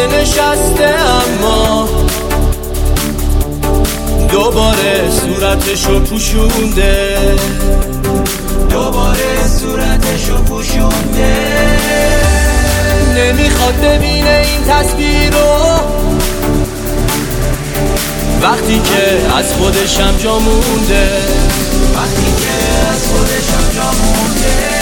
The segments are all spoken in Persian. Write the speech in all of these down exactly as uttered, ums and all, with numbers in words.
نشسته اما دوباره صورتشو پوشونده، دوباره صورتشو پوشونده. نمیخواد ببینه این تصویر رو وقتی که از خودشم جا مونده، وقتی که از خودشم جا مونده.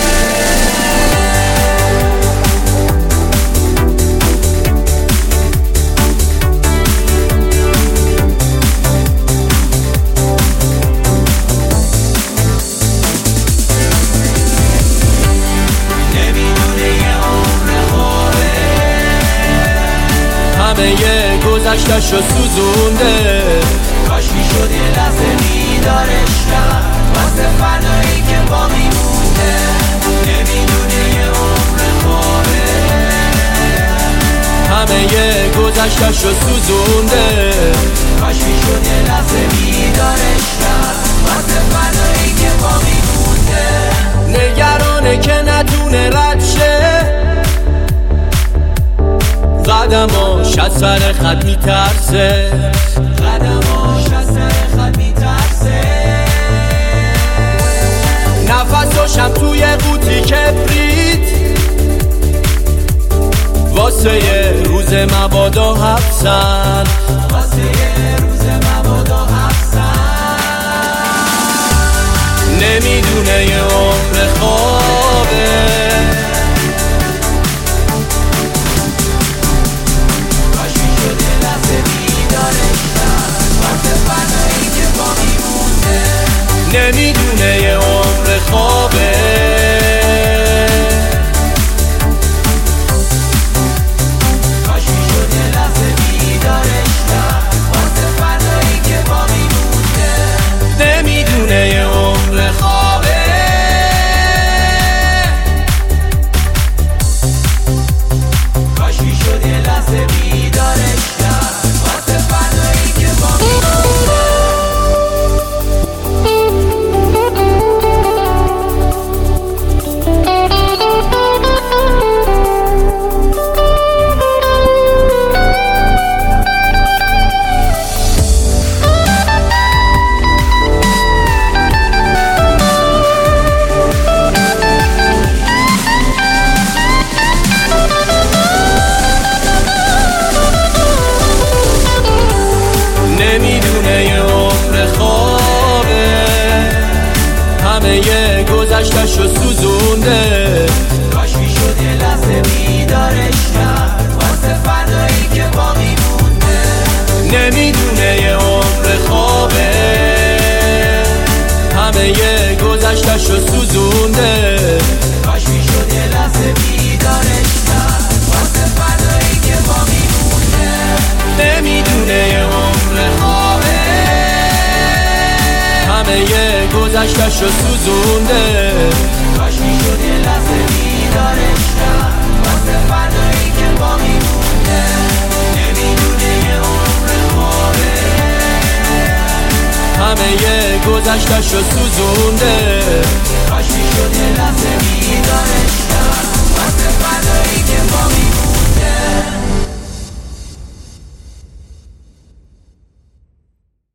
همه گذشتشو سوزونده، کاش میشد یه لحظه بیدارش کرد واسه فردایی که باقی مونده. نمیدونه یه عمر خوابه، همه گذشتشو سوزونده، کاش میشد یه لحظه بیدارش کرد واسه فردایی که باقی مونده. نگرانه که نتونه رد شه، قدماش از سر خط میترسه، قدماش از سر خط میترسه. نفساشم توی قوطی کبریت واسه یه روز مبادا حبسن، واسه یه روز مبادا حبسن. نمیدونه یه عمر خوابه، نمیدونه یه عمر خوابه. کاش میشد یه لحظه بیدارش کرد واسه فردایی که باقی مونده. نمیدونه یه عمر خوابه. کاش میشد یه لحظه بیدارش کرد واسه فردایی که باقی مونده. نمیدونه یه عمر خوابه، همه گذشتشو سوزونده، کاش میشد یه لحظه بیدارش کرد واسه فردایی که باقی مونده. نمیدونه یه عمر خوابه، همه گذشتشو سوزونده، کاش میشد یه لحظه بیدارش کرد واسه فردایی که باقی مونده. نمیدونه یه عمر خوابه، همه گذشتشو سوزونده، کاش میشد یه لحظه بیدارش کرد واسه فردایی که باقی مونده. نمیدونه یه عمر خوابه، همه گذشتشو سوزونده.